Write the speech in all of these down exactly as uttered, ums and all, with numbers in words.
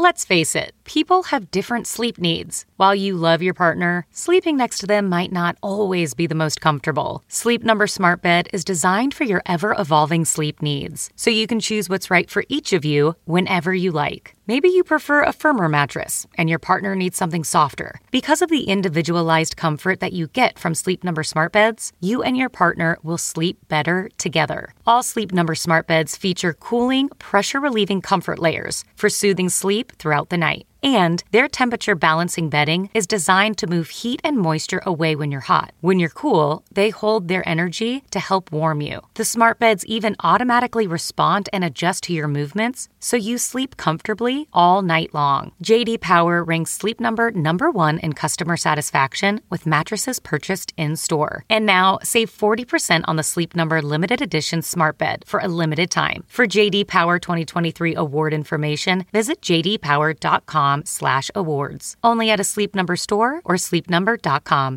Let's face it, people have different sleep needs. While you love your partner, sleeping next to them might not always be the most comfortable. Sleep Number Smart Bed is designed for your ever-evolving sleep needs, so you can choose what's right for each of you whenever you like. Maybe you prefer a firmer mattress and your partner needs something softer. Because of the individualized comfort that you get from Sleep Number Smart Beds, you and your partner will sleep better together. All Sleep Number Smart Beds feature cooling, pressure-relieving comfort layers for soothing sleep throughout the night. And their temperature balancing bedding is designed to move heat and moisture away when you're hot. When you're cool, they hold their energy to help warm you. The smart beds even automatically respond and adjust to your movements, so you sleep comfortably all night long. J D Power ranks Sleep Number number one in customer satisfaction with mattresses purchased in-store. And now, save forty percent on the Sleep Number limited edition smart bed for a limited time. For J D Power twenty twenty-three award information, visit j d power dot com slash awards. Only at a Sleep Number store or sleep number dot com.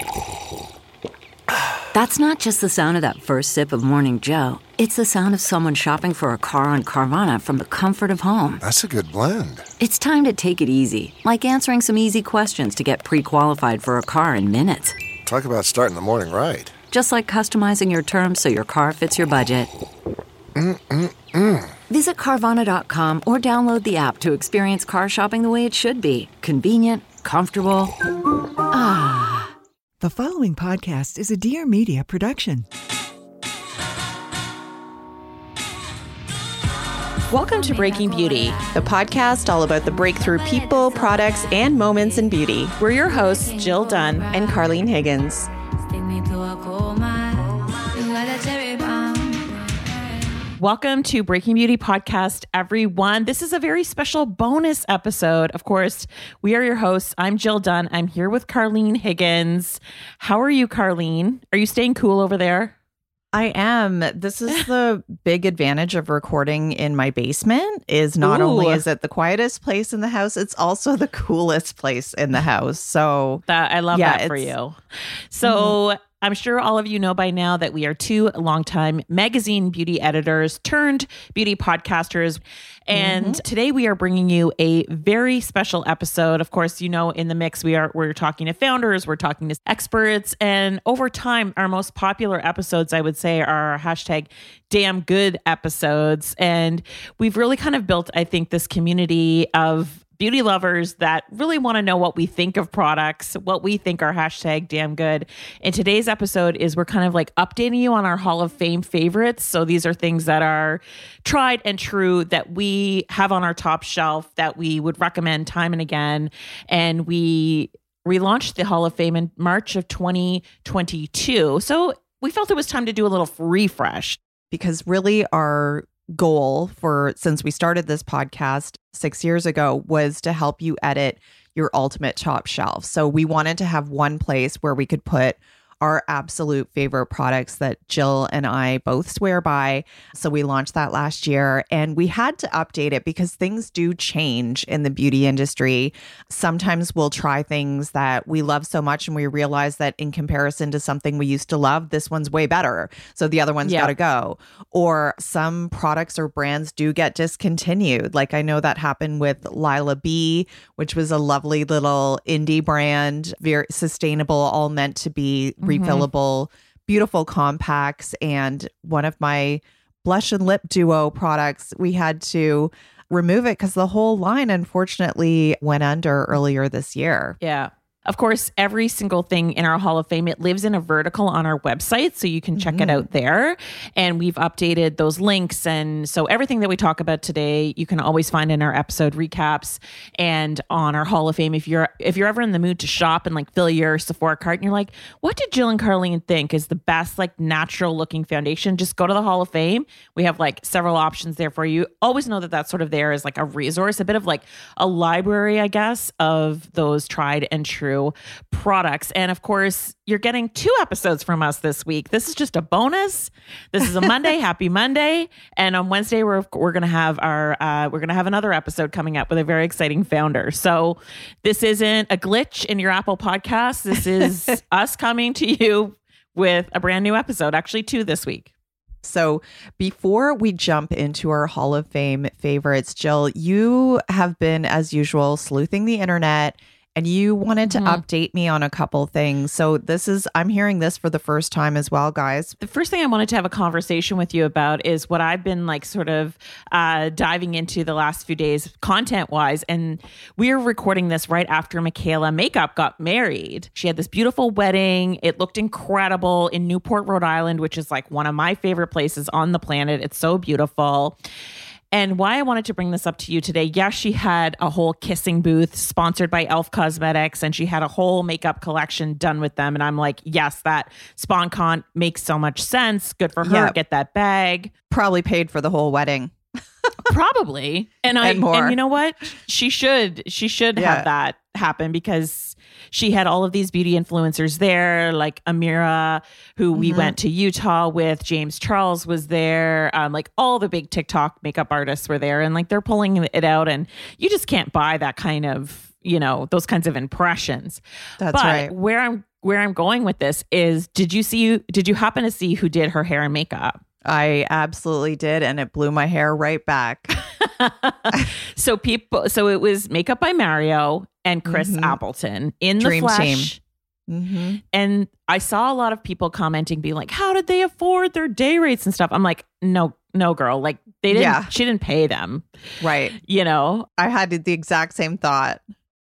That's not just the sound of that first sip of Morning Joe. It's the sound of someone shopping for a car on Carvana from the comfort of home. That's a good blend. It's time to take it easy, like answering some easy questions to get pre-qualified for a car in minutes. Talk about starting the morning right. Just like customizing your terms so your car fits your budget. Mm-mm-mm. Visit Carvana dot com or download the app to experience car shopping the way it should be. Convenient, comfortable. Ah. The following podcast is a Dear Media production. Welcome to Breaking Beauty, the podcast all about the breakthrough people, products, and moments in beauty. We're your hosts, Jill Dunn and Carlene Higgins. Welcome to Breaking Beauty Podcast, everyone. This is a very special bonus episode. Of course, we are your hosts. I'm Jill Dunn. I'm here with Carlene Higgins. How are you, Carlene? Are you staying cool over there? I am. This is the big advantage of recording in my basement is not Ooh. only is it the quietest place in the house, it's also the coolest place in the house. So that I love yeah, that for you. So mm-hmm. I'm sure all of you know by now that we are two longtime magazine beauty editors turned beauty podcasters. And mm-hmm. today we are bringing you a very special episode. Of course, you know, in the mix, we are, we're talking to founders, we're talking to experts. And over time, our most popular episodes, I would say, are our hashtag damn good episodes. And we've really kind of built, I think, this community of beauty lovers that really want to know what we think of products, what we think are hashtag damn good. And today's episode is we're kind of like updating you on our Hall of Fame favorites. So these are things that are tried and true that we have on our top shelf that we would recommend time and again. And we relaunched the Hall of Fame in March of twenty twenty-two. So we felt it was time to do a little refresh. Because really our goal for since we started this podcast six years ago was to help you edit your ultimate top shelf. So we wanted to have one place where we could put our absolute favorite products that Jill and I both swear by. So we launched that last year and we had to update it because things do change in the beauty industry. Sometimes we'll try things that we love so much and we realize that in comparison to something we used to love, this one's way better. So the other one's yeah. got to go. Or some products or brands do get discontinued. Like I know that happened with Lila B, which was a lovely little indie brand, very sustainable, all meant to be refillable, beautiful compacts. And one of my blush and lip duo products, we had to remove it because the whole line, unfortunately, went under earlier this year. Yeah. Of course, every single thing in our Hall of Fame, it lives in a vertical on our website, so you can check mm-hmm. it out there. And we've updated those links. And so everything that we talk about today, you can always find in our episode recaps and on our Hall of Fame. If you're if you're ever in the mood to shop and like fill your Sephora cart and you're like, what did Jill and Carlene think is the best like natural looking foundation? Just go to the Hall of Fame. We have like several options there for you. Always know that that's sort of there as like a resource, a bit of like a library, I guess, of those tried and true products. And of course, you're getting two episodes from us this week. This is just a bonus. This is a Monday. Happy Monday. And on Wednesday, we're we're going to have our uh, we're going to have another episode coming up with a very exciting founder. So this isn't a glitch in your Apple Podcast. This is us coming to you with a brand new episode, actually two this week. So before we jump into our Hall of Fame favorites, Jill, you have been, as usual, sleuthing the internet, and you wanted to mm-hmm. update me on a couple things. So this is, I'm hearing this for the first time as well, guys. The first thing I wanted to have a conversation with you about is what I've been like sort of uh, diving into the last few days content wise. And we're recording this right after Michaela Makeup got married. She had this beautiful wedding. It looked incredible in Newport, Rhode Island, which is like one of my favorite places on the planet. It's so beautiful. And why I wanted to bring this up to you today, yes, she had a whole kissing booth sponsored by Elf Cosmetics, and she had a whole makeup collection done with them. And I'm like, yes, that SponCon makes so much sense. Good for her. Yep. Get that bag. Probably paid for the whole wedding. Probably. And I and, more. and you know what? She should. She should yeah. have that happen because she had all of these beauty influencers there, like Amira, who mm-hmm. we went to Utah with. James Charles was there. Um, like all the big TikTok makeup artists were there, and like they're pulling it out, and you just can't buy that kind of, you know, those kinds of impressions. That's but right. Where I'm where I'm going with this is, did you see? Did you happen to see who did her hair and makeup? I absolutely did, and it blew my hair right back. so people, so it was makeup by Mario and Chris mm-hmm. Appleton in Dream the flesh. Team. Mm-hmm. And I saw a lot of people commenting, being like, "How did they afford their day rates and stuff?" I'm like, "No, no, girl. Like they didn't. Yeah. She didn't pay them, right? You know." I had the exact same thought.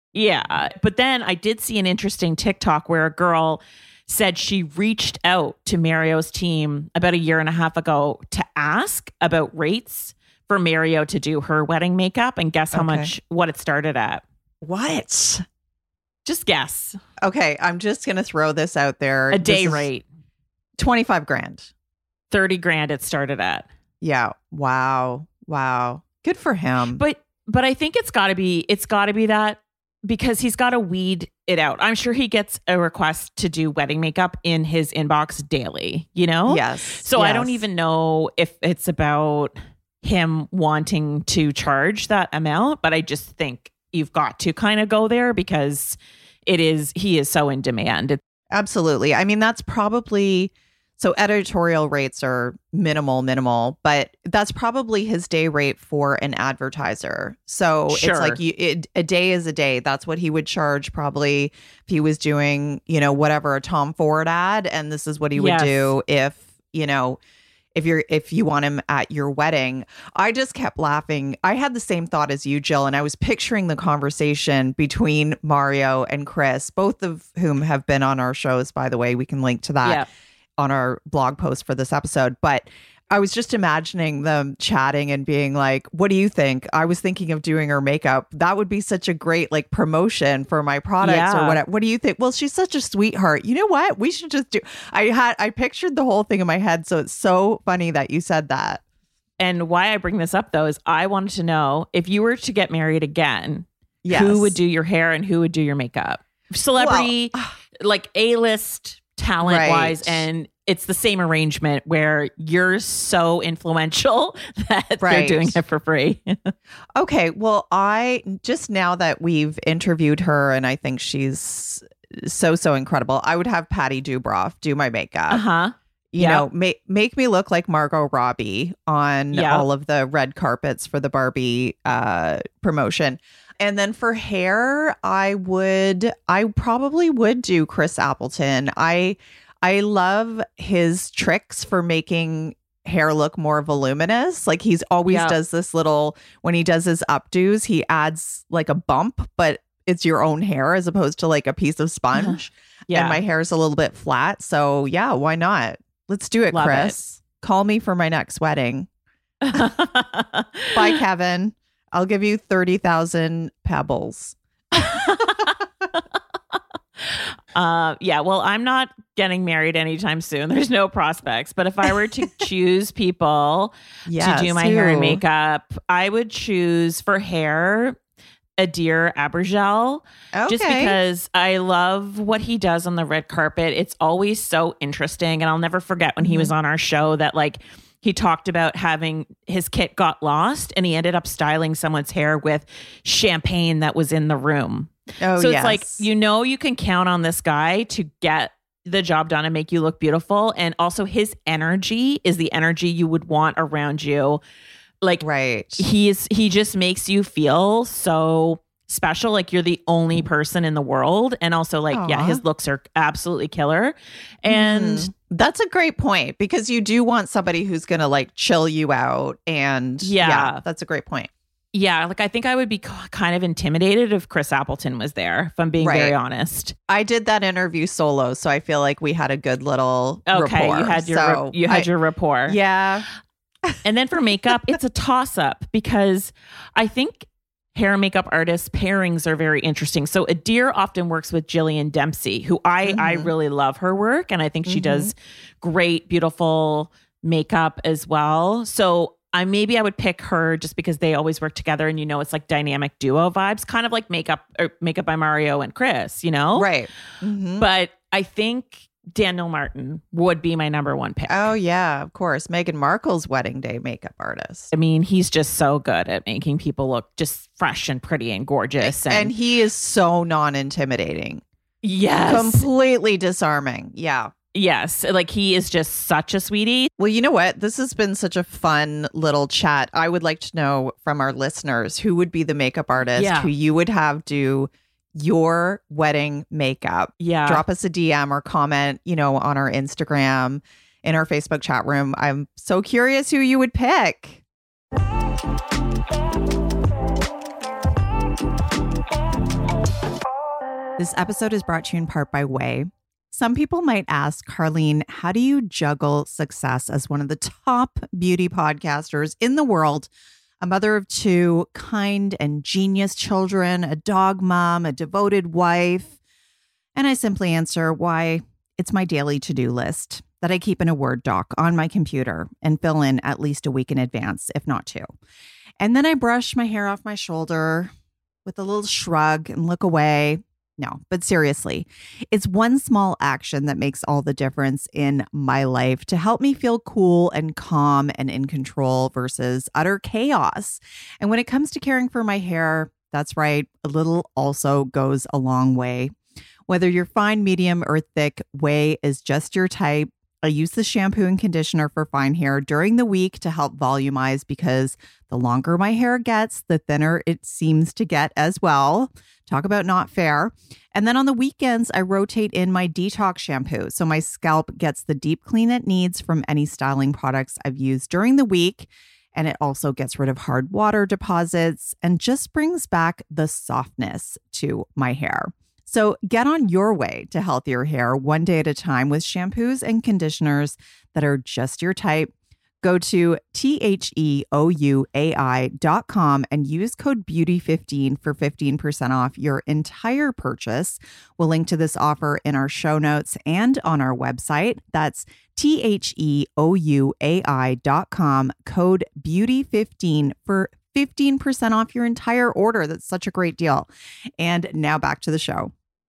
Yeah, but then I did see an interesting TikTok where a girl said she reached out to Mario's team about a year and a half ago to ask about rates for Mario to do her wedding makeup, and guess how okay. much, what it started at. What? Just guess. Okay, I'm just going to throw this out there. A day rate. twenty-five grand. thirty grand it started at. Yeah. Wow. Wow. Good for him. But but I think it's got to be it's got to be that, because he's got to weed it out. I'm sure he gets a request to do wedding makeup in his inbox daily, you know? Yes. So yes. I don't even know if it's about him wanting to charge that amount, but I just think you've got to kind of go there because it is, he is so in demand. It, Absolutely. I mean, that's probably, so editorial rates are minimal, minimal, but that's probably his day rate for an advertiser. So Sure. it's like you, it, a day is a day. That's what he would charge probably if he was doing, you know, whatever, a Tom Ford ad. And this is what he would Yes. do if, you know, if you're, if you want him at your wedding. I just kept laughing. I had the same thought as you, Jill, and I was picturing the conversation between Mario and Chris, both of whom have been on our shows, by the way. We can link to that. Yeah. on our blog post for this episode. But I was just imagining them chatting and being like, what do you think? I was thinking of doing her makeup. That would be such a great like promotion for my products Yeah. or whatever. What do you think? Well, she's such a sweetheart. You know what? We should just do, I had, I pictured the whole thing in my head. So it's so funny that you said that. and why I bring this up though is I wanted to know, if you were to get married again, Yes. who would do your hair and who would do your makeup? Celebrity, Well, like A-list talent Right. wise, and it's the same arrangement where you're so influential that they're Right. doing it for free. Okay. Well, I just now that we've interviewed her and I think she's so, so incredible, I would have Patty Dubroff do my makeup. Uh-huh. You Yep. know, make make me look like Margot Robbie on Yep. all of the red carpets for the Barbie uh, promotion. And then for hair, I would, I probably would do Chris Appleton. I, I love his tricks for making hair look more voluminous. Like he's always Yep. does this little, when he does his updos, he adds like a bump, but it's your own hair as opposed to like a piece of sponge. Yeah. And my hair is a little bit flat. So yeah, why not? Let's do it, Love Chris. Call me for my next wedding. Bye, Kevin. I'll give you thirty thousand pebbles. Uh, yeah, well, I'm not getting married anytime soon. There's no prospects. But if I were to choose people Yes, to do my hair and who? makeup, I would choose for hair Adir Abergel. Just Okay. because I love what he does on the red carpet. It's always so interesting. And I'll never forget when he Mm-hmm. was on our show that like he talked about having his kit got lost and he ended up styling someone's hair with champagne that was in the room. Oh, so yes. it's like, you know, you can count on this guy to get the job done and make you look beautiful. And also his energy is the energy you would want around you. Like, right. He's, he just makes you feel so special. Like you're the only person in the world. And also like, Aww. yeah, his looks are absolutely killer. And mm. that's a great point because you do want somebody who's going to like chill you out. And yeah. yeah, that's a great point. Yeah, like I think I would be kind of intimidated if Chris Appleton was there, if I'm being right. very honest. I did that interview solo, so I feel like we had a good little okay, rapport. you had your so you had I, your rapport. Yeah. And then for makeup, it's a toss-up because I think hair and makeup artists pairings are very interesting. So Adir often works with Jillian Dempsey, who I mm-hmm. I really love her work, and I think she mm-hmm. does great, beautiful makeup as well. So I maybe I would pick her just because they always work together, and you know it's like dynamic duo vibes, kind of like makeup or Makeup by Mario and Chris, you know, right? Mm-hmm. But I think Daniel Martin would be my number one pick. Oh yeah, of course, Meghan Markle's wedding day makeup artist. I mean, he's just so good at making people look just fresh and pretty and gorgeous, and, and, and he is so non-intimidating. Yes, completely disarming. Yeah. Yes, like he is just such a sweetie. Well, you know what? This has been such a fun little chat. I would like to know from our listeners who would be the makeup artist yeah. who you would have do your wedding makeup. Yeah. Drop us a D M or comment, you know, on our Instagram, in our Facebook chat room. I'm so curious who you would pick. This episode is brought to you in part by Way. Some people might ask, Carlene, how do you juggle success as one of the top beauty podcasters in the world, a mother of two, kind and genius children, a dog mom, a devoted wife? And I simply answer, why, it's my daily to-do list that I keep in a Word doc on my computer and fill in at least a week in advance, if not two. And then I brush my hair off my shoulder with a little shrug and look away. No, but seriously, it's one small action that makes all the difference in my life to help me feel cool and calm and in control versus utter chaos. And when it comes to caring for my hair, that's right, a little also goes a long way. Whether you're fine, medium, or thick, Way is just your type. I use the shampoo and conditioner for fine hair during the week to help volumize because the longer my hair gets, the thinner it seems to get as well. Talk about not fair. And then on the weekends, I rotate in my detox shampoo so my scalp gets the deep clean it needs from any styling products I've used during the week. And it also gets rid of hard water deposits and just brings back the softness to my hair. So get on your way to healthier hair one day at a time with shampoos and conditioners that are just your type. Go to T H E O U A I dot com and use code beauty fifteen for fifteen percent off your entire purchase. We'll link to this offer in our show notes and on our website. That's T H E O U A I dot com, code beauty fifteen for fifteen percent off your entire order. That's such a great deal. And now back to the show.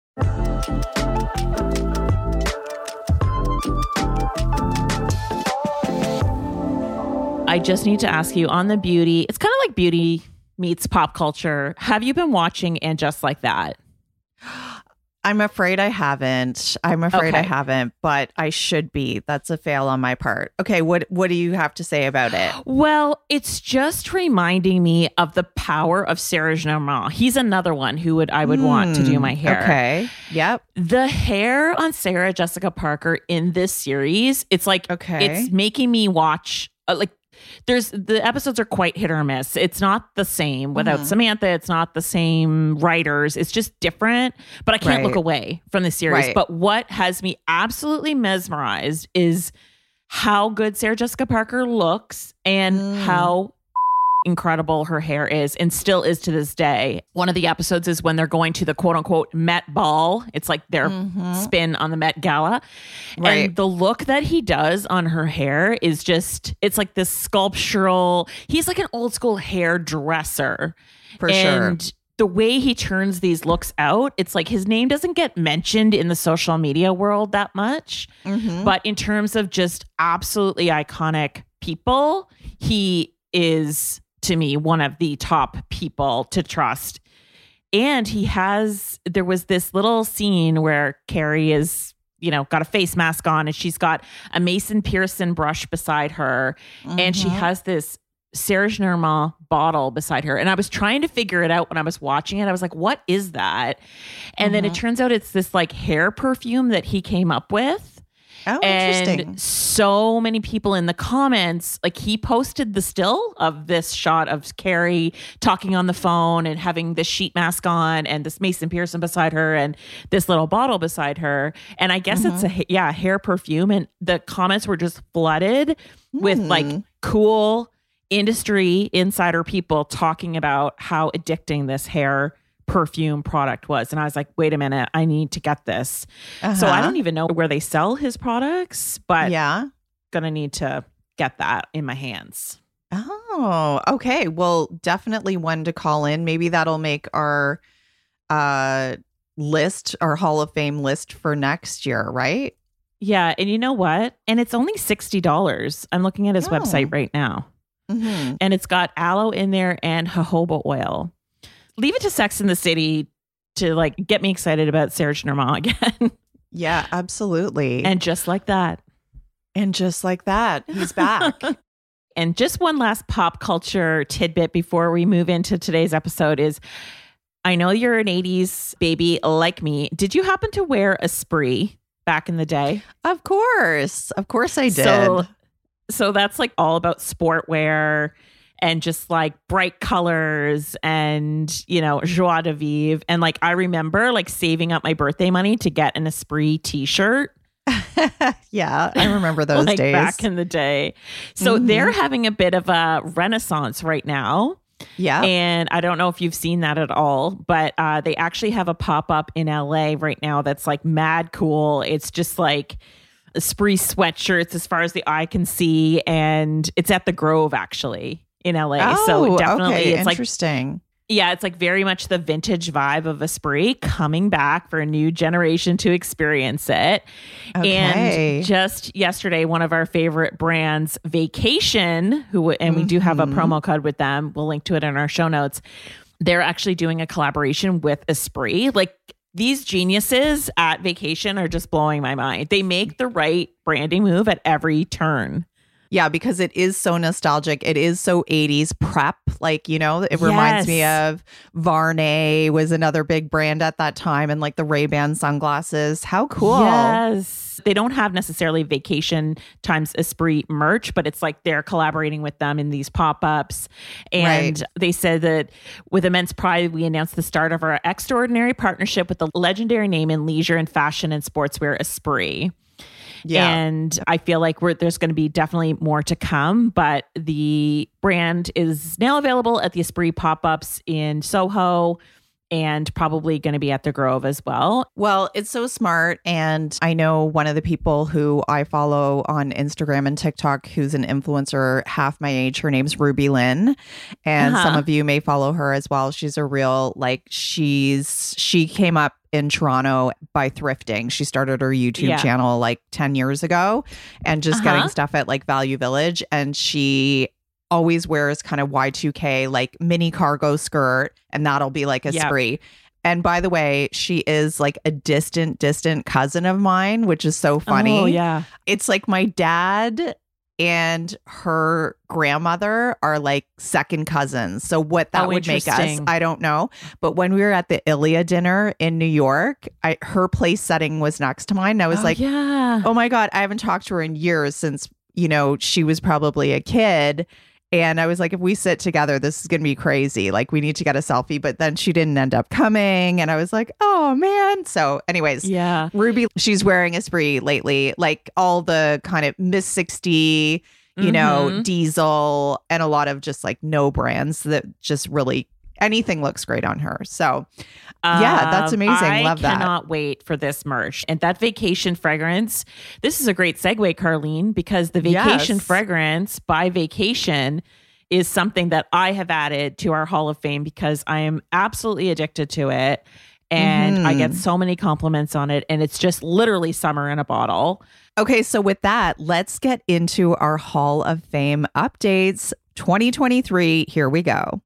I just need to ask you on the beauty. It's kind of like beauty meets pop culture. Have you been watching And Just Like That? I'm afraid I haven't. I'm afraid okay. I haven't, but I should be. That's a fail on my part. Okay, what what do you have to say about it? Well, it's just reminding me of the power of Sarah Germain. He's another one who would I would mm, want to do my hair. Okay. Yep. The hair on Sarah Jessica Parker in this series, it's like okay. it's making me watch uh, like There's the episodes are quite hit or miss. It's not the same without mm-hmm. Samantha. It's not the same writers. It's just different, but I can't right. look away from the series. Right. But what has me absolutely mesmerized is how good Sarah Jessica Parker looks and mm. how incredible her hair is and still is to this day. One of the episodes is when they're going to the quote unquote Met Ball. It's like their mm-hmm. spin on the Met Gala. Right. And the look that he does on her hair is just, it's like this sculptural, he's like an old school hairdresser. For and sure. the way he turns these looks out, it's like his name doesn't get mentioned in the social media world that much. Mm-hmm. But in terms of just absolutely iconic people, he is, to me, one of the top people to trust. And he has, there was this little scene where Carrie is, you know, got a face mask on, and she's got a Mason Pearson brush beside her. Mm-hmm. And she has this Serge Normand bottle beside her. And I was trying to figure it out when I was watching it. I was like, what is that? And mm-hmm. then it turns out it's this like hair perfume that he came up with. Oh, and interesting. So many people in the comments, like he posted the still of this shot of Carrie talking on the phone and having this sheet mask on and this Mason Pearson beside her and this little bottle beside her. And I guess mm-hmm. it's a, yeah, hair perfume. And the comments were just flooded mm. with like cool industry insider people talking about how addicting this hair perfume product was. And I was like, wait a minute, I need to get this. Uh-huh. So I don't even know where they sell his products, but yeah, gonna need to get that in my hands. Oh, okay. Well, definitely one to call in. Maybe that'll make our uh list, our Hall of Fame list for next year, right? Yeah. And you know what? And it's only sixty dollars. I'm looking at his oh. website right now. Mm-hmm. And it's got aloe in there and jojoba oil. Leave it to Sex and the City to like get me excited about Serge Normand again. Yeah, absolutely. And just like that. And just like that, he's back. And just one last pop culture tidbit before we move into today's episode is, I know you're an eighties baby like me. Did you happen to wear Esprit back in the day? Of course. Of course I did. So, so that's like all about sportwear and just like bright colors and, you know, joie de vivre. And like, I remember like saving up my birthday money to get an Esprit t-shirt. Yeah, I remember those like days. Back in the day. So mm-hmm. they're having a bit of a renaissance right now. Yeah. And I don't know if you've seen that at all, but uh, they actually have a pop-up in L A right now that's like mad cool. It's just like Esprit sweatshirts as far as the eye can see. And it's at the Grove actually. In L A. Oh, so definitely okay. it's interesting. Like, yeah, it's like very much the vintage vibe of Esprit coming back for a new generation to experience it. Okay. And just yesterday, one of our favorite brands, Vacation, who and we mm-hmm. do have a promo code with them. We'll link to it in our show notes. They're actually doing a collaboration with Esprit. Like these geniuses at Vacation are just blowing my mind. They make the right branding move at every turn. Yeah, because it is so nostalgic. It is so eighties prep. Like, you know, it reminds yes. me of Varney was another big brand at that time, and like the Ray-Ban sunglasses. How cool. Yes. They don't have necessarily Vacation times Esprit merch, but it's like they're collaborating with them in these pop-ups. And right. they said that with immense pride, we announced the start of our extraordinary partnership with the legendary name in leisure and fashion and sportswear, Esprit. Yeah. And I feel like we're, there's going to be definitely more to come, but the brand is now available at the Esprit pop-ups in Soho and probably going to be at the Grove as well. Well, it's so smart. And I know one of the people who I follow on Instagram and TikTok who's an influencer half my age. Her name's Ruby Lynn. And uh-huh. some of you may follow her as well. She's a real, like, she's, she came up in Toronto by thrifting. She started her YouTube yeah. channel like ten years ago and just uh-huh. getting stuff at like Value Village. And she always wears kind of Y two K, like mini cargo skirt, and that'll be like Esprit. Yep. And by the way, she is like a distant, distant cousin of mine, which is so funny. Oh, yeah. It's like my dad and her grandmother are like second cousins. So what that oh, would make us, I don't know. But when we were at the Ilia dinner in New York, I, her place setting was next to mine. And I was oh, like, yeah. oh my God, I haven't talked to her in years since, you know, she was probably a kid. And I was like, if we sit together, this is going to be crazy. Like, we need to get a selfie. But then she didn't end up coming. And I was like, oh, man. So anyways, yeah, Ruby, she's wearing Esprit lately, like all the kind of Miss sixty, you mm-hmm. know, Diesel, and a lot of just like no brands that just really anything looks great on her. So yeah, that's amazing. Um, I Love that. I cannot wait for this merch. And that Vacation fragrance, this is a great segue, Carlene, because the Vacation yes. fragrance by Vacation is something that I have added to our Hall of Fame because I am absolutely addicted to it. And mm-hmm. I get so many compliments on it. And it's just literally summer in a bottle. Okay, so with that, let's get into our Hall of Fame updates. twenty twenty-three, here we go.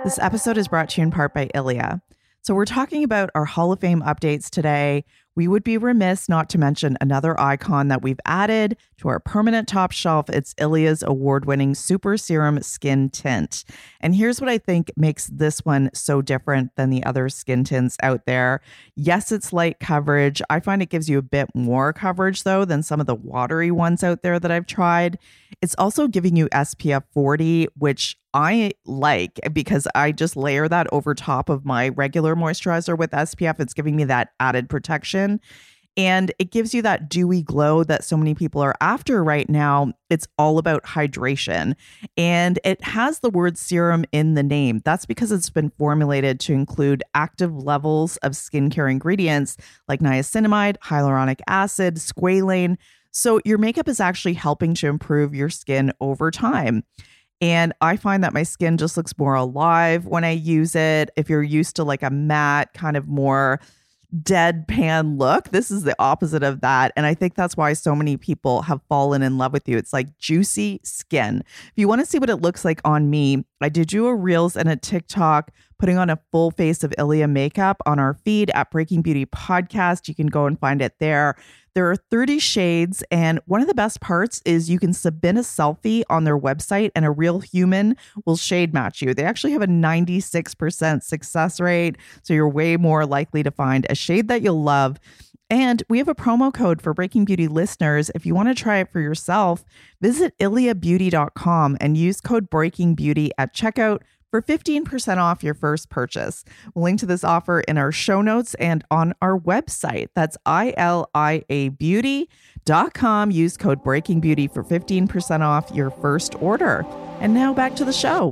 This episode is brought to you in part by Ilia. So we're talking about our Hall of Fame updates today. We would be remiss not to mention another icon that we've added to our permanent top shelf. It's Ilia's award-winning Super Serum Skin Tint. And here's what I think makes this one so different than the other skin tints out there. Yes, it's light coverage. I find it gives you a bit more coverage, though, than some of the watery ones out there that I've tried. It's also giving you S P F forty, which I like because I just layer that over top of my regular moisturizer with S P F. It's giving me that added protection. And it gives you that dewy glow that so many people are after right now. It's all about hydration. And it has the word serum in the name. That's because it's been formulated to include active levels of skincare ingredients like niacinamide, hyaluronic acid, squalane. So your makeup is actually helping to improve your skin over time. And I find that my skin just looks more alive when I use it. If you're used to like a matte, kind of more deadpan look, this is the opposite of that. And I think that's why so many people have fallen in love with you. It's like juicy skin. If you want to see what it looks like on me, I did do a Reels and a TikTok putting on a full face of Ilia makeup on our feed at Breaking Beauty Podcast. You can go and find it there. There are thirty shades, and one of the best parts is you can submit a selfie on their website and a real human will shade match you. They actually have a ninety-six percent success rate, so you're way more likely to find a shade that you'll love. And we have a promo code for Breaking Beauty listeners. If you want to try it for yourself, visit ilia beauty dot com and use code Breaking Beauty at checkout for fifteen percent off your first purchase. We'll link to this offer in our show notes and on our website. That's I L I A beauty dot com. Use code Breaking Beauty for fifteen percent off your first order. And now back to the show.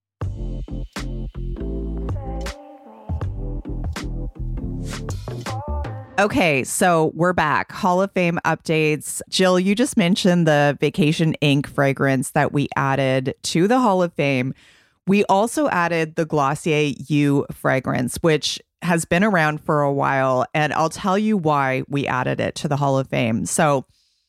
Okay, so we're back. Hall of Fame updates. Jill, you just mentioned the Vacation Ink fragrance that we added to the Hall of Fame. We also added the Glossier You fragrance, which has been around for a while, and I'll tell you why we added it to the Hall of Fame. So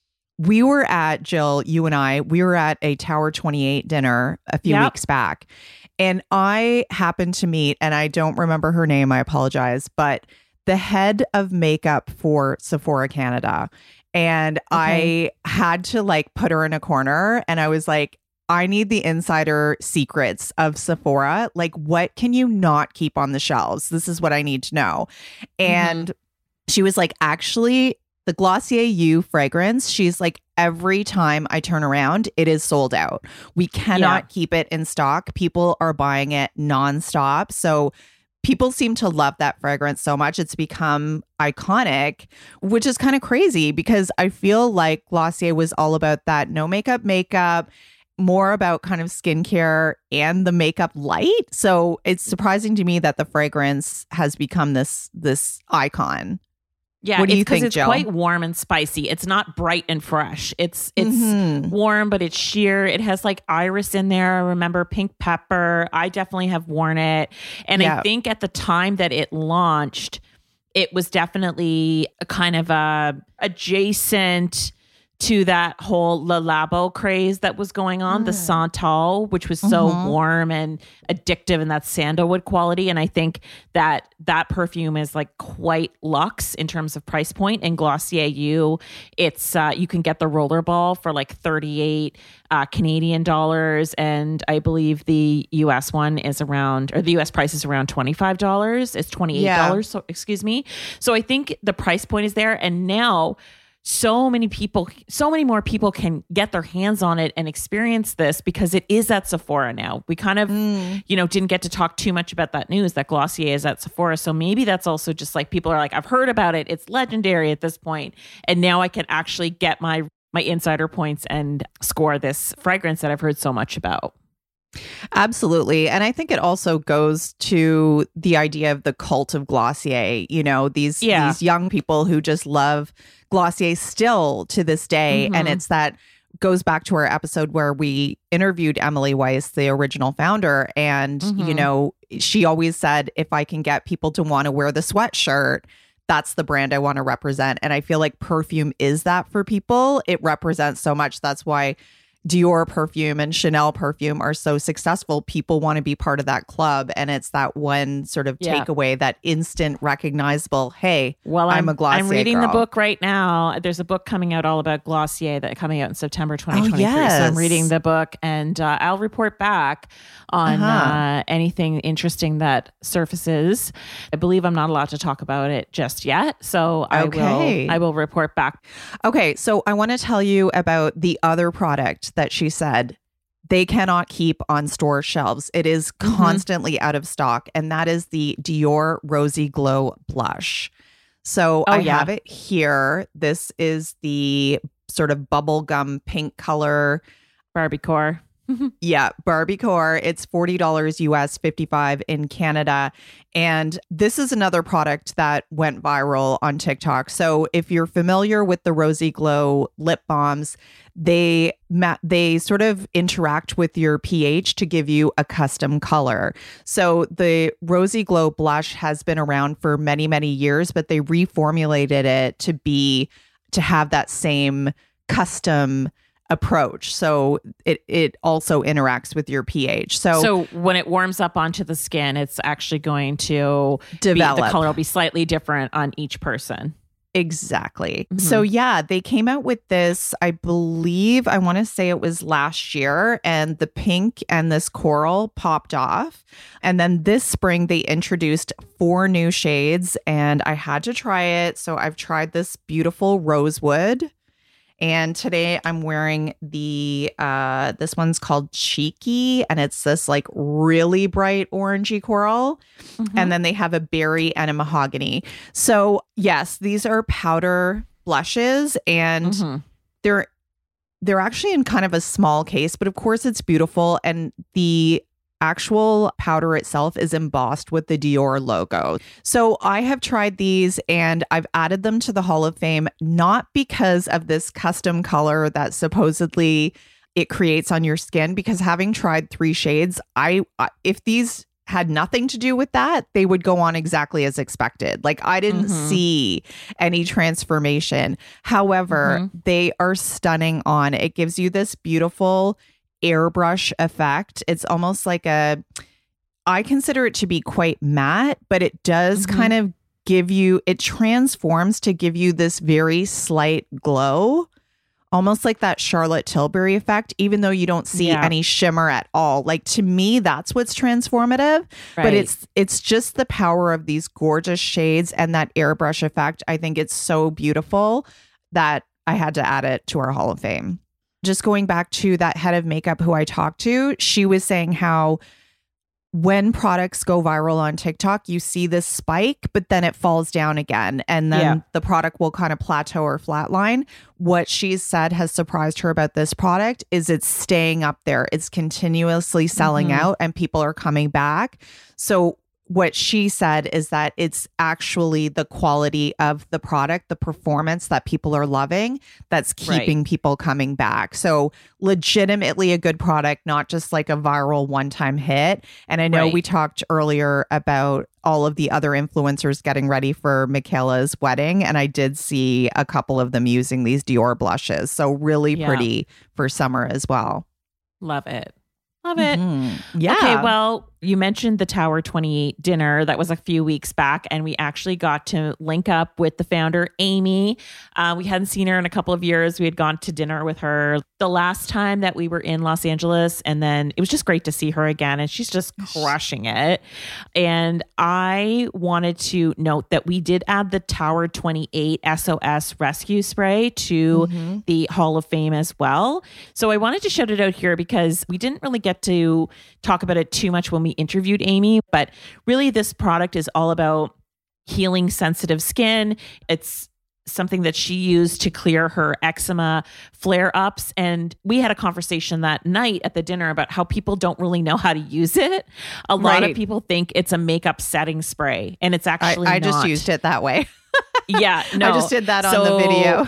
we were at, Jill, you and I, we were at a Tower twenty-eight dinner a few Yep. weeks back, and I happened to meet, and I don't remember her name, I apologize, but the head of makeup for Sephora Canada. And Okay. I had to like put her in a corner, and I was like, I need the insider secrets of Sephora. Like, what can you not keep on the shelves? This is what I need to know. And she was like, actually, the Glossier You fragrance, she's like, every time I turn around, it is sold out. We cannot Yeah. keep it in stock. People are buying it nonstop. So people seem to love that fragrance so much. It's become iconic, which is kind of crazy because I feel like Glossier was all about that no makeup makeup, more about kind of skincare and the makeup light. So it's surprising to me that the fragrance has become this this icon. Yeah, What do it's you 'cause think, it's Jill? quite warm and spicy. It's not bright and fresh. It's it's Mhm. warm, but it's sheer. It has like iris in there. I remember pink pepper. I definitely have worn it. And Yeah. I think at the time that it launched, it was definitely a kind of a adjacent to that whole Le Labo craze that was going on, the Santal, which was so Mhm. warm and addictive and that sandalwood quality. And I think that that perfume is like quite luxe in terms of price point. And Glossier You, it's uh, you can get the rollerball for like thirty-eight uh, Canadian dollars, and I believe the U S one is around, or the U S price is around twenty-five dollars. It's twenty-eight dollars. Yeah. So excuse me. So I think the price point is there, and now so many people, so many more people can get their hands on it and experience this because it is at Sephora now. We kind of, Mm. you know, didn't get to talk too much about that news that Glossier is at Sephora. So maybe that's also just like people are like, I've heard about it. It's legendary at this point. And now I can actually get my my insider points and score this fragrance that I've heard so much about. Absolutely. And I think it also goes to the idea of the cult of Glossier, you know, these Yeah. these young people who just love Glossier still to this day. And Mhm. it's that goes back to our episode where we interviewed Emily Weiss, the original founder. And, you Mhm. know, she always said, if I can get people to want to wear the sweatshirt, that's the brand I want to represent. And I feel like perfume is that for people. It represents so much. That's why Dior perfume and Chanel perfume are so successful, people want to be part of that club. And it's that one sort of Yeah. takeaway, that instant recognizable, hey, Well, I'm, I'm, a Glossier I'm reading girl. the book right now. There's a book coming out all about Glossier that coming out in September twenty twenty-three. So yes. I'm reading the book, and uh, I'll report back on Uh-huh. uh, anything interesting that surfaces. I believe I'm not allowed to talk about it just yet, so I Okay. will. I will report back. Okay, so I want to tell you about the other product that she said they cannot keep on store shelves. It is Mm-hmm. constantly out of stock, and that is the Dior Rosy Glow Blush. So Oh, I yeah. have it here. This is the sort of bubblegum pink color. Barbiecore. Yeah, Barbiecore. It's forty dollars U S, fifty-five in Canada. And this is another product that went viral on TikTok. So if you're familiar with the Rosy Glow lip balms, they ma- they sort of interact with your pH to give you a custom color. So the Rosy Glow blush has been around for many, many years, but they reformulated it to be to have that same custom approach. So it it also interacts with your pH. So, So when it warms up onto the skin, it's actually going to be, develop the color will be slightly different on each person. Exactly. Mhm. So yeah, they came out with this, I believe, I want to say it was last year, and the pink and this coral popped off. And then this spring they introduced four new shades, and I had to try it. So I've tried this beautiful rosewood. And today I'm wearing the, uh, this one's called Cheeky, and it's this like really bright orangey coral. Mm-hmm. And then they have a berry and a mahogany. So yes, these are powder blushes, and Mhm. they're, they're actually in kind of a small case, but of course it's beautiful. And the actual powder itself is embossed with the Dior logo. So I have tried these, and I've added them to the Hall of Fame, not because of this custom color that supposedly it creates on your skin, because having tried three shades, I I- if these had nothing to do with that, they would go on exactly as expected. Like I didn't Mhm. see any transformation. However, they are stunning on. It gives you this beautiful airbrush effect. It's almost like a, I consider it to be quite matte, but it does Mhm. kind of give you, it transforms to give you this very slight glow, almost like that Charlotte Tilbury effect, even though you don't see Yeah. any shimmer at all. Like to me, that's what's transformative, but Right. it's it's just the power of these gorgeous shades and that airbrush effect. I think it's so beautiful that I had to add it to our Hall of Fame. Just going back to that head of makeup who I talked to, she was saying how when products go viral on TikTok, you see this spike, but then it falls down again. And then Yeah. the product will kind of plateau or flatline. What she's said has surprised her about this product is it's staying up there. It's continuously selling Mhm. out, and people are coming back. So what she said is that it's actually the quality of the product, the performance that people are loving, that's keeping people coming back. So legitimately a good product, not just like a viral one-time hit. And I know Right. we talked earlier about all of the other influencers getting ready for Michaela's wedding, and I did see a couple of them using these Dior blushes. So really Yeah. pretty for summer as well. Love it. Love it. Mhm. Yeah. Okay, well, you mentioned the Tower twenty-eight dinner that was a few weeks back, and we actually got to link up with the founder, Amy. Uh, we hadn't seen her in a couple of years. We had gone to dinner with her the last time that we were in Los Angeles, and then it was just great to see her again, and she's just crushing it. And I wanted to note that we did add the Tower twenty-eight S O S rescue spray to Mm-hmm. the Hall of Fame as well. So I wanted to shout it out here because we didn't really get to talk about it too much when we interviewed Amy, but really this product is all about healing sensitive skin. It's something that she used to clear her eczema flare-ups, and we had a conversation that night at the dinner about how people don't really know how to use it. A lot Right. of people think it's a makeup setting spray, and it's I, actually I just not. used it that way. Yeah, no. I just did that on So- the video.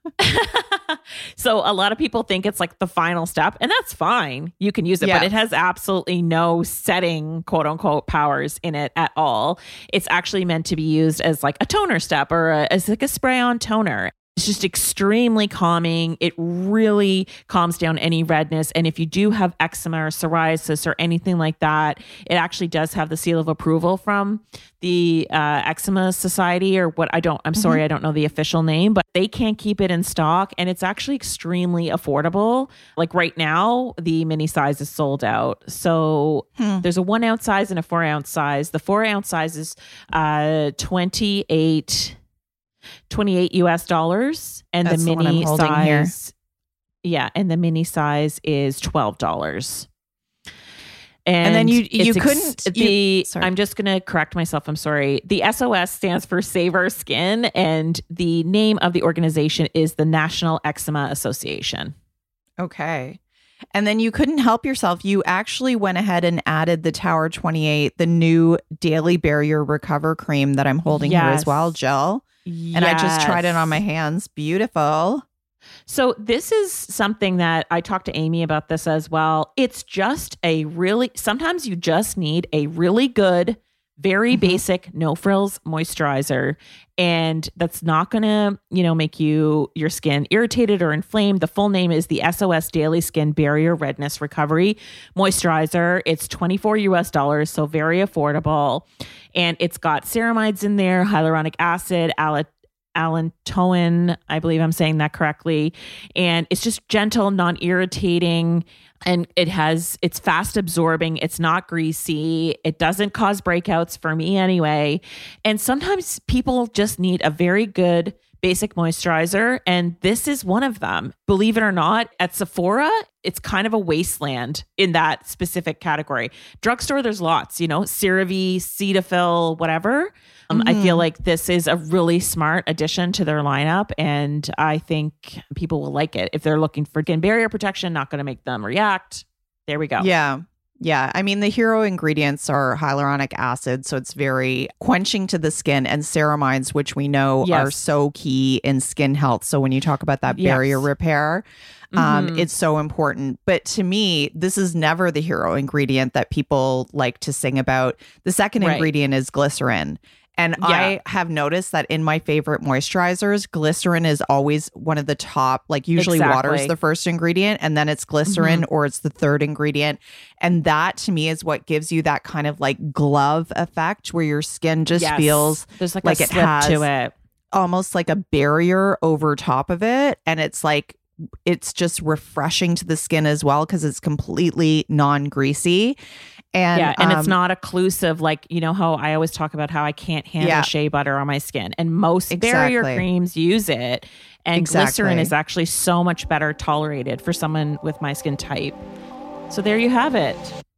So a lot of people think it's like the final step, and that's fine. You can use it, Yeah. but it has absolutely no setting, quote unquote, powers in it at all. It's actually meant to be used as like a toner step or a, as like a spray on toner. It's just extremely calming. It really calms down any redness. And if you do have eczema or psoriasis or anything like that, it actually does have the seal of approval from the uh, Eczema Society or what I don't, I'm sorry, mm-hmm. I don't know the official name, but they can't keep it in stock. And it's actually extremely affordable. Like right now, the mini size is sold out. So hmm. there's a one ounce size and a four ounce size. The four ounce size is uh, twenty-eight twenty-eight U S dollars, and That's the mini the size, here. yeah, and the mini size is twelve dollars. And, and then you you couldn't. Ex- the you, I'm just gonna correct myself. I'm sorry. The S O S stands for Save Our Skin, and the name of the organization is the National Eczema Association. Okay. And then you couldn't help yourself. You actually went ahead and added the Tower twenty-eight, the new Daily Barrier Recover Cream that I'm holding yes. here as well, Jill. Yes. And I just tried it on my hands. Beautiful. So this is something that I talked to Amy about this as well. It's just a really, sometimes you just need a really good, very mm-hmm. basic, no frills moisturizer. And that's not going to, you know, make you, your skin irritated or inflamed. The full name is the S O S Daily Skin Barrier Redness Recovery Moisturizer. It's twenty-four U S dollars, so very affordable. And it's got ceramides in there, hyaluronic acid, al- allantoin, I believe I'm saying that correctly. And it's just gentle, non-irritating. And it has, it's fast absorbing. It's not greasy. It doesn't cause breakouts for me anyway. And sometimes people just need a very good basic moisturizer. And this is one of them. Believe it or not, at Sephora, it's kind of a wasteland in that specific category. Drugstore, there's lots, you know, CeraVe, Cetaphil, whatever. Um, mm-hmm. I feel like this is a really smart addition to their lineup. And I think people will like it. If they're looking for skin barrier protection, not going to make them react. There we go. Yeah. Yeah. I mean, the hero ingredients are hyaluronic acid. So it's very quenching to the skin, and ceramides, which we know yes. are so key in skin health. So when you talk about that barrier yes. repair, um, mm-hmm. it's so important. But to me, this is never the hero ingredient that people like to sing about. The second right. ingredient is glycerin. And yeah. I have noticed that in my favorite moisturizers, glycerin is always one of the top, like usually exactly. water is the first ingredient, and then it's glycerin mm-hmm. or it's the third ingredient. And that to me is what gives you that kind of like glove effect where your skin just yes. feels There's like, like a it slip has to it. Almost like a barrier over top of it. And it's like, it's just refreshing to the skin as well because it's completely non-greasy. And, yeah, and um, it's not occlusive. Like, you know how I always talk about how I can't handle yeah. shea butter on my skin. And most exactly. barrier creams use it. And exactly. glycerin is actually so much better tolerated for someone with my skin type. So there you have it.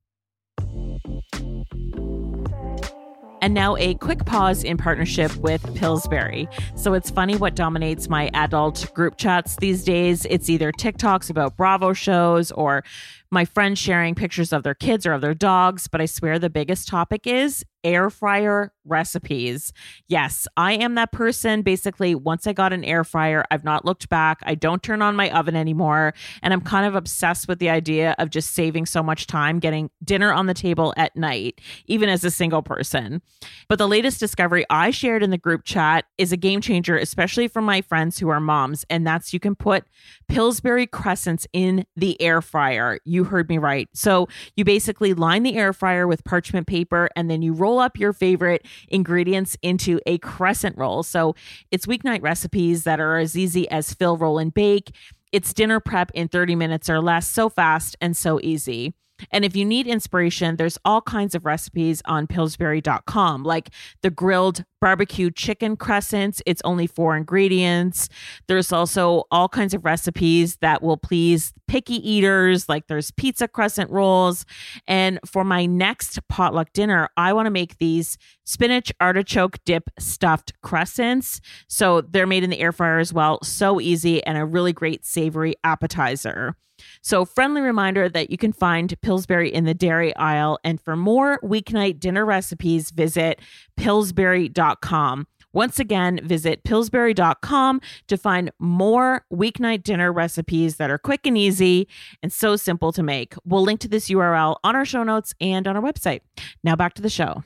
And now a quick pause in partnership with Pillsbury. So it's funny what dominates my adult group chats these days. It's either TikToks about Bravo shows or my friends sharing pictures of their kids or of their dogs. But I swear the biggest topic is air fryer recipes. Yes, I am that person. Basically, once I got an air fryer, I've not looked back. I don't turn on my oven anymore. And I'm kind of obsessed with the idea of just saving so much time getting dinner on the table at night, even as a single person. But the latest discovery I shared in the group chat is a game changer, especially for my friends who are moms. And that's you can put Pillsbury crescents in the air fryer. You heard me right. So you basically line the air fryer with parchment paper, and then you roll up your favorite ingredients into a crescent roll. So it's weeknight recipes that are as easy as fill, roll, and bake. It's dinner prep in thirty minutes or less. So fast and so easy. And if you need inspiration, there's all kinds of recipes on Pillsbury dot com, like the grilled barbecue chicken crescents. It's only four ingredients. There's also all kinds of recipes that will please picky eaters, like there's pizza crescent rolls. And for my next potluck dinner, I want to make these spinach artichoke dip stuffed crescents. So they're made in the air fryer as well. So easy and a really great savory appetizer. So friendly reminder that you can find Pillsbury in the dairy aisle. And for more weeknight dinner recipes, visit Pillsbury dot com. Once again, visit Pillsbury dot com to find more weeknight dinner recipes that are quick and easy and so simple to make. We'll link to this U R L on our show notes and on our website. Now back to the show.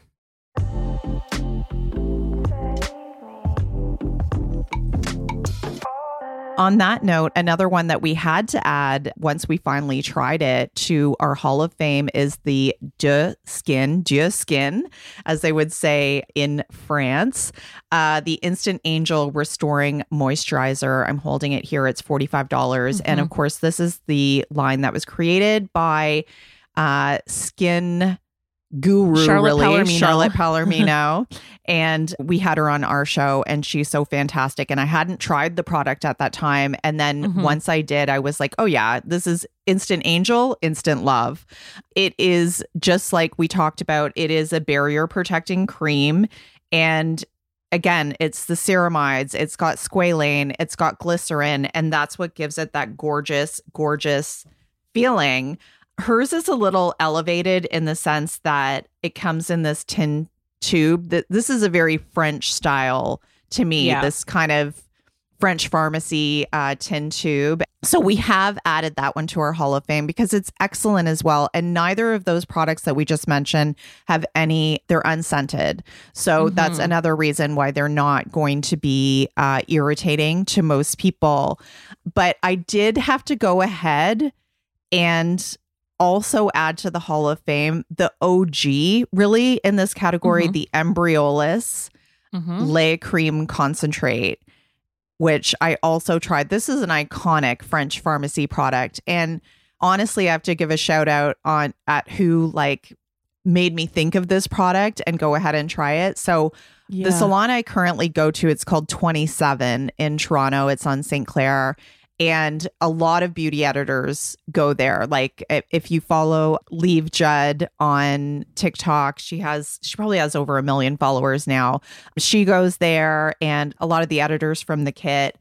On that note, another one that we had to add once we finally tried it to our Hall of Fame is the Dieu Skin, Dieu Skin, as they would say in France. Uh, the Instant Angel Restoring Moisturizer. I'm holding it here. It's forty-five dollars. Mm-hmm. And of course, this is the line that was created by uh, Skin Guru, Charlotte really, Palomino. Charlotte Palomino. And we had her on our show and she's so fantastic. And I hadn't tried the product at that time. And then Mm-hmm. once I did, I was like, oh yeah, this is Instant Angel, instant love. It is just like we talked about. It is a barrier protecting cream. And again, it's the ceramides, it's got squalane, it's got glycerin. And that's what gives it that gorgeous, gorgeous feeling. Hers is a little elevated in the sense that it comes in this tin tube. That this is a very French style to me, Yeah. this kind of French pharmacy uh, tin tube. So we have added that one to our Hall of Fame because it's excellent as well. And neither of those products that we just mentioned have any, they're unscented. So Mm-hmm. that's another reason why they're not going to be uh, irritating to most people. But I did have to go ahead and also add to the Hall of Fame the O G, really, in this category, Mm-hmm. the Embryolus Mm-hmm. Lait Cream Concentrate, which I also tried. This is an iconic French pharmacy product. And honestly, I have to give a shout out on at who like made me think of this product and go ahead and try it. So the salon I currently go to, it's called twenty-seven in Toronto. It's on Saint Clair. And a lot of beauty editors go there. Like if, if you follow Leave Judd on TikTok, she has, she probably has over a million followers now. She goes there and a lot of the editors from the kit.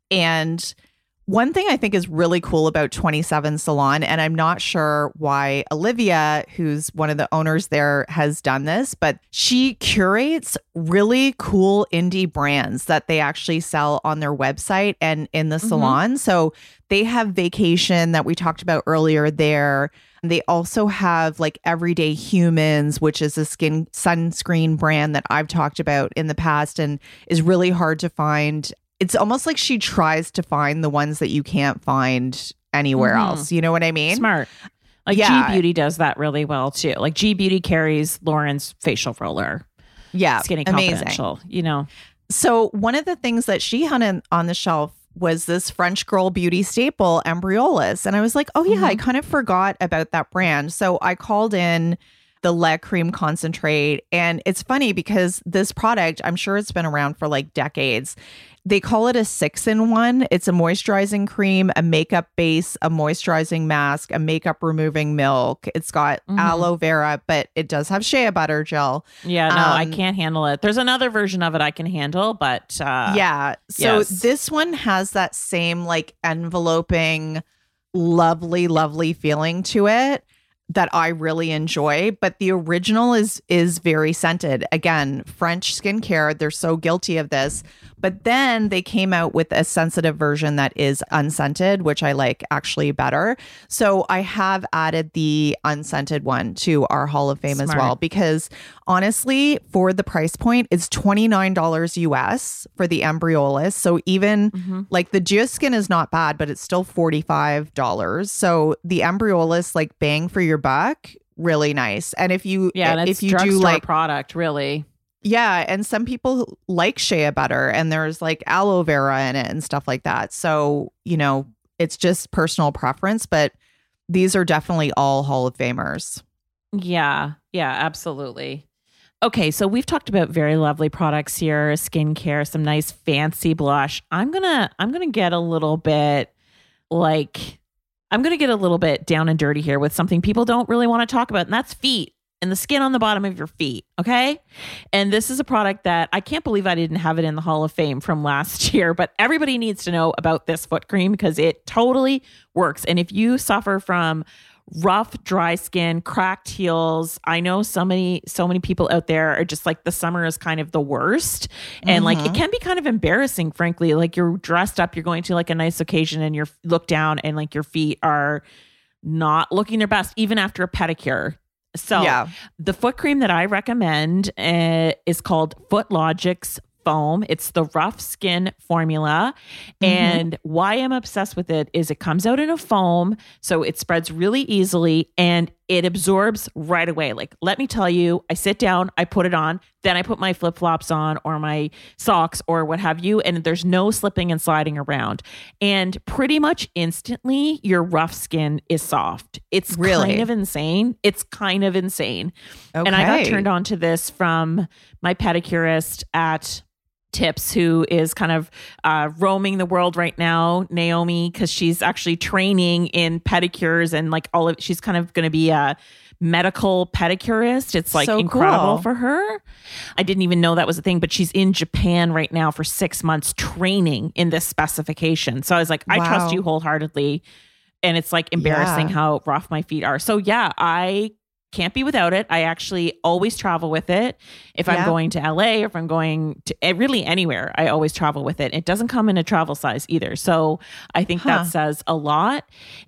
And one thing I think is really cool about twenty-seven Salon, and I'm not sure why Olivia, who's one of the owners there, has done this, but she curates really cool indie brands that they actually sell on their website and in the mm-hmm. salon. So they have Vacation that we talked about earlier there. They also have like Everyday Humans, which is a skin sunscreen brand that I've talked about in the past and is really hard to find. It's almost like she tries to find the ones that you can't find anywhere mm-hmm. else. You know what I mean? Smart. Like yeah. G Beauty does that really well too. Like G Beauty carries Lauren's facial roller. Yeah. Skinny amazing. Confidential, you know. So one of the things that she had in, on the shelf was this French girl beauty staple, Embryolus. And I was like, oh yeah, mm-hmm. I kind of forgot about that brand. So I called in the Lait Cream Concentrate. And it's funny because this product, I'm sure it's been around for like decades. They call it a six in one. It's a moisturizing cream, a makeup base, a moisturizing mask, a makeup removing milk. It's got mm-hmm. aloe vera, but it does have shea butter gel. Yeah, no, um, I can't handle it. There's another version of it I can handle, but uh, yeah. So yes. this one has that same like enveloping, lovely, lovely feeling to it that I really enjoy, but the original is is very scented. Again, French skincare, they're so guilty of this. But then they came out with a sensitive version that is unscented, which I like actually better. So I have added the unscented one to our Hall of Fame Smart. as well, because honestly, for the price point, it's twenty-nine dollars U S for the Embryolus. So even mm-hmm. like the Dieu Skin is not bad, but it's still forty-five dollars. So the Embryolus, like bang for your buck, really nice. And if you yeah, and if it's you do like product, really. Yeah, and some people like shea butter and there's like aloe vera in it and stuff like that. So, you know, it's just personal preference, but these are definitely all Hall of Famers. Yeah, yeah, absolutely. Okay, so we've talked about very lovely products here, skincare, some nice fancy blush. I'm going to I'm going to get a little bit like I'm going to get a little bit down and dirty here with something people don't really want to talk about, and that's feet and the skin on the bottom of your feet. Okay. And this is a product that I can't believe I didn't have it in the Hall of Fame from last year, but everybody needs to know about this foot cream because it totally works. And if you suffer from rough, dry skin, cracked heels, I know so many, so many people out there are just like, the summer is kind of the worst. And mm-hmm. like, it can be kind of embarrassing, frankly. Like you're dressed up, you're going to like a nice occasion and you look down and like your feet are not looking their best, even after a pedicure. So yeah. the foot cream that I recommend uh, is called Foot Logic's foam. It's the Rough Skin formula. Mm-hmm. And why I'm obsessed with it is it comes out in a foam, so it spreads really easily and it absorbs right away. Like, let me tell you, I sit down, I put it on, then I put my flip-flops on or my socks or what have you, and there's no slipping and sliding around. And pretty much instantly, your rough skin is soft. It's really kind of insane. It's kind of insane. Okay. And I got turned on to this from my pedicurist at Tips, who is kind of uh, roaming the world right now, Naomi, because she's actually training in pedicures and like all of, she's kind of going to be a medical pedicurist. It's like so incredible cool. for her. I didn't even know that was a thing, but she's in Japan right now for six months training in this specification. So I was like, I wow. trust you wholeheartedly. And it's like embarrassing yeah. how rough my feet are. So yeah, I can't be without it. I actually always travel with it. If I'm yeah. going to L A, or if I'm going to really anywhere, I always travel with it. It doesn't come in a travel size either. So I think huh. that says a lot.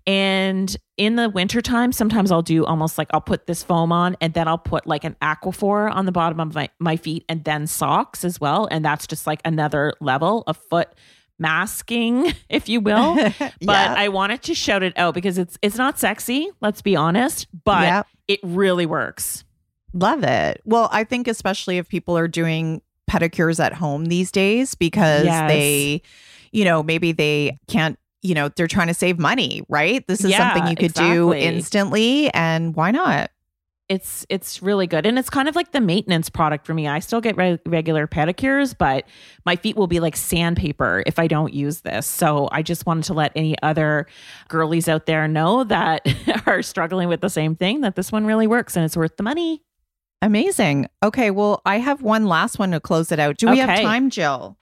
And in the wintertime, sometimes I'll do almost like I'll put this foam on and then I'll put like an Aquaphor on the bottom of my, my feet and then socks as well. And that's just like another level of foot masking, if you will. But yeah. I wanted to shout it out because it's it's not sexy, let's be honest, but yep. it really works. Love it. Well, I think especially if people are doing pedicures at home these days because yes. they, you know, maybe they can't, you know, they're trying to save money, right? This is yeah, something you could exactly. do instantly, and why not? It's it's really good. And it's kind of like the maintenance product for me. I still get re- regular pedicures, but my feet will be like sandpaper if I don't use this. So I just wanted to let any other girlies out there know that are struggling with the same thing, that this one really works and it's worth the money. Amazing. Okay, well, I have one last one to close it out. Do we Okay. have time, Jill?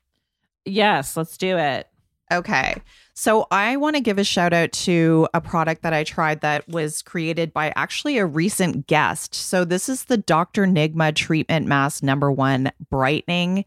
Yes, let's do it. Okay. So I want to give a shout out to a product that I tried that was created by actually a recent guest. So this is the Doctor Nigma Treatment Mask Number One Brightening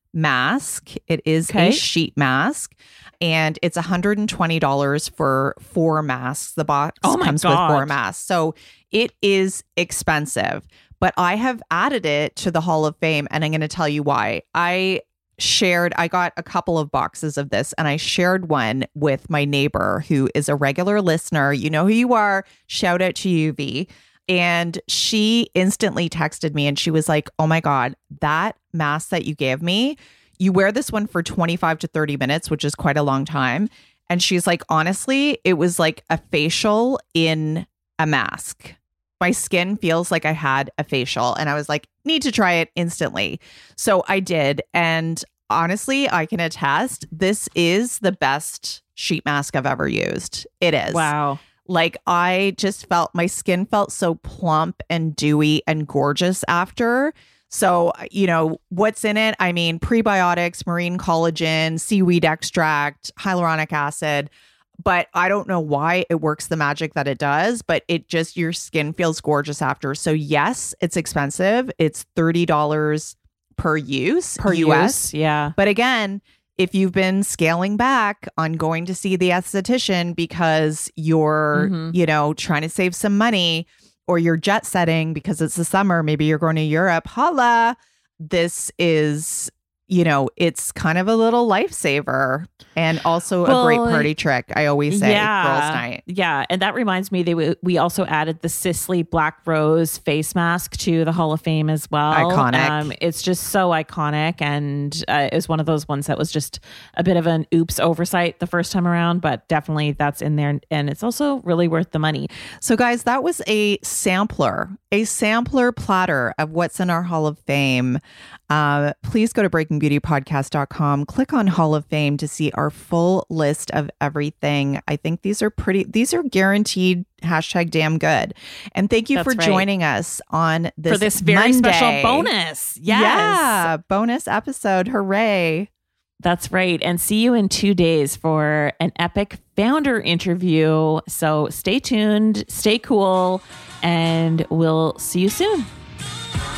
Mask. It is Okay. a sheet mask and it's one hundred twenty dollars for four masks. The box Oh my comes God. with four masks. So it is expensive, but I have added it to the Hall of Fame and I'm going to tell you why. I shared, I got a couple of boxes of this and I shared one with my neighbor who is a regular listener. You know who you are. Shout out to you, V. And she instantly texted me and she was like, oh my God, that mask that you gave me, you wear this one for twenty-five to thirty minutes, which is quite a long time. And she's like, honestly, it was like a facial in a mask. My skin feels like I had a facial. And I was like, need to try it instantly. So I did. And honestly, I can attest, this is the best sheet mask I've ever used. It is. Wow. Like I just felt, my skin felt so plump and dewy and gorgeous after. So, you know, what's in it? I mean, prebiotics, marine collagen, seaweed extract, hyaluronic acid. But I don't know why it works the magic that it does, but it just, your skin feels gorgeous after. So yes, it's expensive. It's thirty dollars per use, Per U S. use, yeah. But again, if you've been scaling back on going to see the esthetician because you're, Mm-hmm. you know, trying to save some money, or you're jet setting because it's the summer, maybe you're going to Europe, holla, this is, you know, it's kind of a little lifesaver and also Well, a great party trick. I always say yeah, girls' night. Yeah. And that reminds me, they w- we also added the Sisley Black Rose face mask to the Hall of Fame as well. Iconic. Um, it's just so iconic. And uh, it was one of those ones that was just a bit of an oops oversight the first time around, but definitely that's in there. And it's also really worth the money. So guys, that was a sampler, a sampler platter of what's in our Hall of Fame. Uh, please go to breaking beauty podcast dot com, click on Hall of Fame to see our full list of everything. I think these are pretty, these are guaranteed hashtag damn good. And thank you That's for right. joining us on this For this very Monday. special bonus. Yes. Yeah, bonus episode. Hooray. That's right. And see you in two days for an epic founder interview. So stay tuned, stay cool, and we'll see you soon.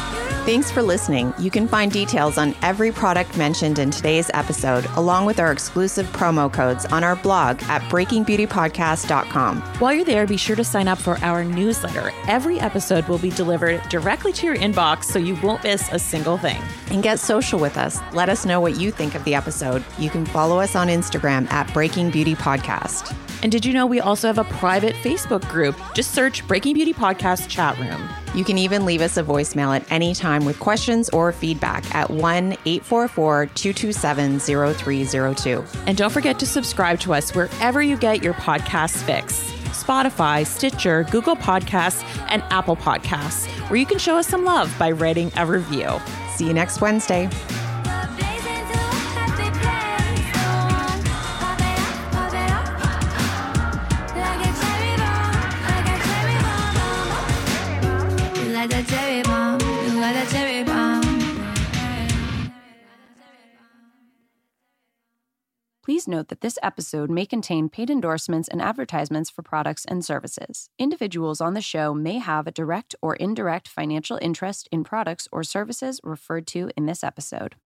Thanks for listening. You can find details on every product mentioned in today's episode, along with our exclusive promo codes on our blog at breaking beauty podcast dot com. While you're there, be sure to sign up for our newsletter. Every episode will be delivered directly to your inbox, so you won't miss a single thing. And get social with us. Let us know what you think of the episode. You can follow us on Instagram at Breaking Beauty Podcast. And did you know we also have a private Facebook group? Just search Breaking Beauty Podcast Chat Room. You can even leave us a voicemail at any time with questions or feedback at one eight four four, two two seven, zero three zero two. And don't forget to subscribe to us wherever you get your podcast fix. Spotify, Stitcher, Google Podcasts, and Apple Podcasts, where you can show us some love by writing a review. See you next Wednesday. Please note that this episode may contain paid endorsements and advertisements for products and services. Individuals on the show may have a direct or indirect financial interest in products or services referred to in this episode.